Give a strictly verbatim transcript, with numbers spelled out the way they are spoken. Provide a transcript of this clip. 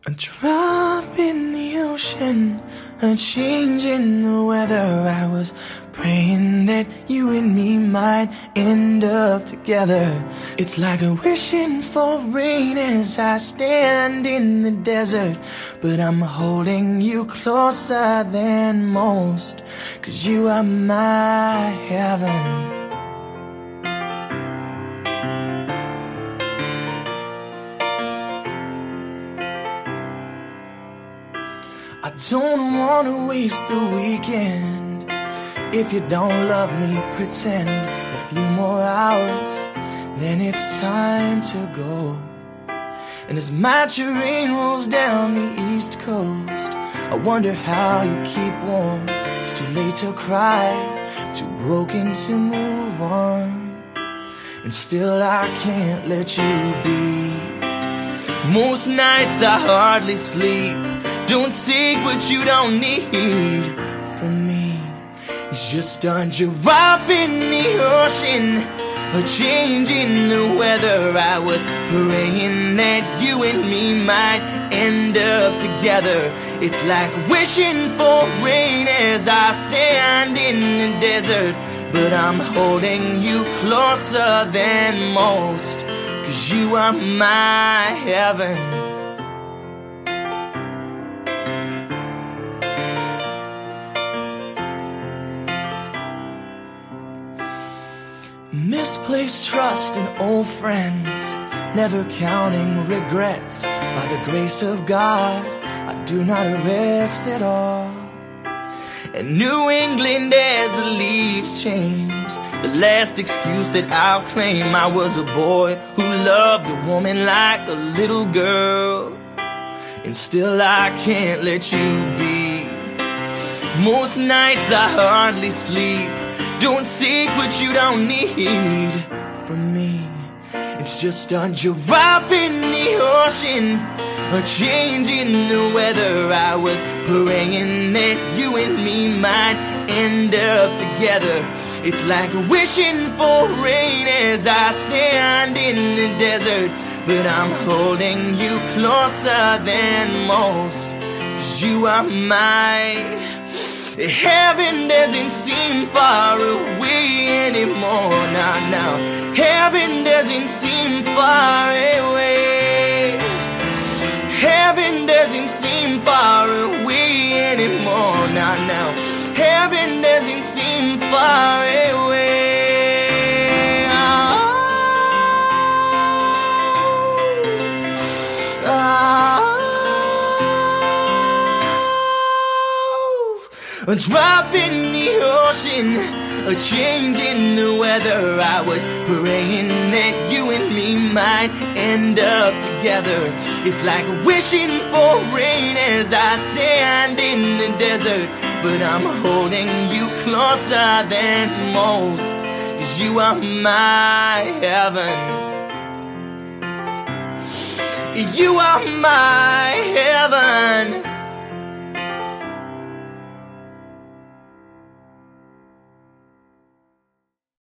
A drop in the ocean, a change in the weather. I was praying that you and me might end up together. It's like a wishing for rain as I stand in the desert, but I'm holding you closer than most, 'cause you are my heaven. I don't wanna waste the weekend. If you don't love me, pretend a few more hours, then it's time to go. And as my train rolls down the east coast, I wonder how you keep warm. It's too late to cry, too broken to move on, and still I can't let you be. Most nights I hardly sleep. Don't take what you don't need from me. It's just a drop in the ocean, a change in the weather. I was praying that you and me might end up together. It's like wishing for rain as I stand in the desert, but I'm holding you closer than most, 'cause you are my heaven. Misplaced trust in old friends, never counting regrets. By the grace of God, I do not rest at all. And New England as the leaves change, the last excuse that I'll claim. I was a boy who loved a woman like a little girl, and still I can't let you be. Most nights I hardly sleep. Don't take what you don't need from me. It's just a drop in the ocean, a change in the weather. I was praying that you and me might end up together. It's like wishing for rain as I stand in the desert, but I'm holding you closer than most, 'cause you are my heaven. Doesn't seem far away anymore. Now, now, heaven doesn't seem far away. Heaven doesn't seem far away anymore. Now, now, heaven doesn't seem far away. Oh, oh. A drop in the ocean, a change in the weather. I was praying that you and me might end up together. It's like wishing for rain as I stand in the desert, but I'm holding you closer than most, 'cause you are my heaven. You are my heaven.